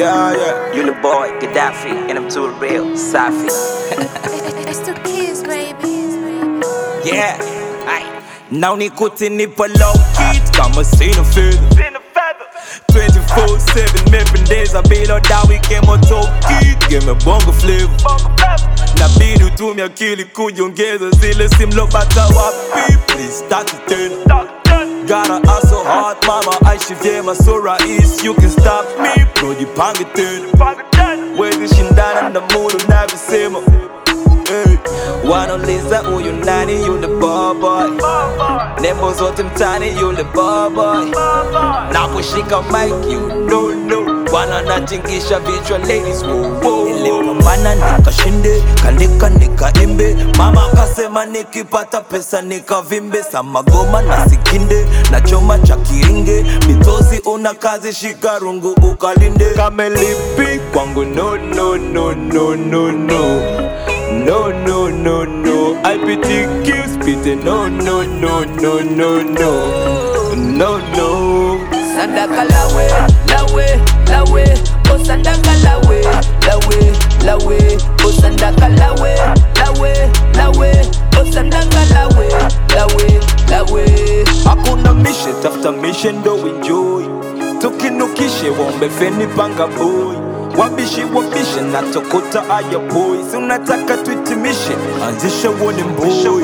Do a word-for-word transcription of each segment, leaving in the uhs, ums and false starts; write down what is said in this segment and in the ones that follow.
Yeah, yeah. You the boy, Gaddafi, and I'm too real, Safi. It's two kids, baby. Yeah, aye. Now nikuti nipo low key kama sina fedha twenty-four seven mependeza bila dawa ikemotoki game bongo flavor nabidi utumia akili kujiongeza zile simlobata wapi please start it tena gotta hustle hard mama aishi vyema so rahisi you can stop me bro jipange tena wezi shindana na muda unavisema hey. Wanauliza huyu nani yule boy nembo zote mtani yule boy naposhika mic you know no wana natingisha vichwa ladies woo woo nilipambana nikashinde kandika nikaimbe mama akasema nikipata pesa nikavimbe samagoma na sikinde na choma cha kiringe mitozi una kazi shikarungu ukalinde kamelipi kwangu no no no no no no No, no, no, no, I P T Q spitting, no, no, no, no, no, no, no, no. Sandaka lawe, lawe, lawe, oh sandaka lawe, lawe, lawe, oh sandaka lawe, lawe, lawe, oh sandaka lawe, lawe, lawe. Hakuna mishe, tafuta mishe ndo enjoy. Tukinukishe wombe feni panga boy. Wabishi wabishe na tokota aya boys unataka tuitimishe anzisha uone mboy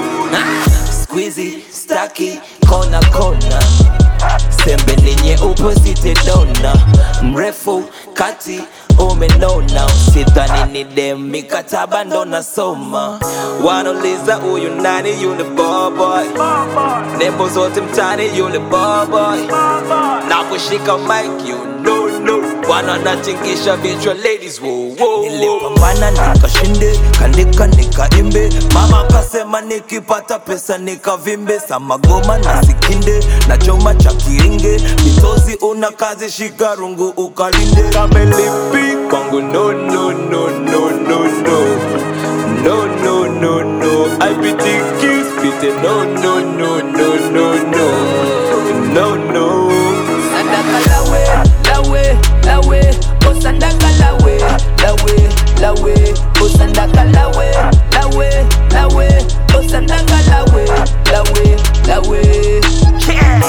Squeezy, staki, kona kona sembe ninye opposite dona mrefu, kati, umenona usidhani ni dem mikataba ndo nasoma wanauliza huyu nani yule boy nembo zote mtani yule boy naposhika mic you know no wana natingisha vichwa ladies woo woo nilipambana nikashinde kandika nikaimbe mama akasema nikipata pesa nikavimbe samagoma na sikinde na choma cha kiringe mitozi una kazi shikarungu ukalinde kamelipi kwangu no no no no no no no no no no I P T Q spitting no no no no no no no no Sandaka lawe, lawe, lawe, oh sandaka lawe, lawe, lawe, oh sandaka lawe, lawe, lawe, oh sandaka lawe, lawe, lawe. Yeah,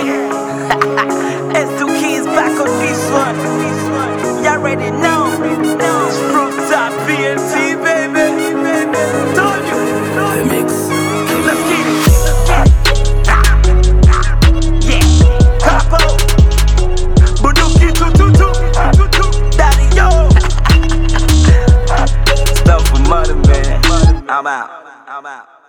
it's two kids back on this one. Y'all ready now? It's from top B N T, baby. Told you. The mix. Let's get it. Yeah, Capo. Bunduki tu tu tu. Daddy yo. Stuff for money, man. I'm out. I'm out.